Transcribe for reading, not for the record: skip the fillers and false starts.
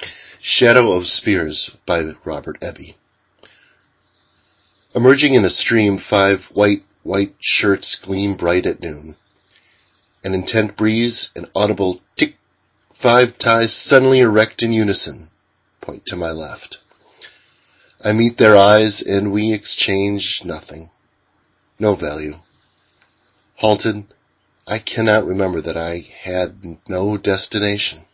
Shadow of Spears by Robert Eby. Emerging in a stream, 5 white shirts gleam bright at noon. An intent breeze, an audible tick, 5 ties suddenly erect in unison, point to my left. I meet their eyes, and we exchange nothing. No value. Halted, I cannot remember that I had no destination.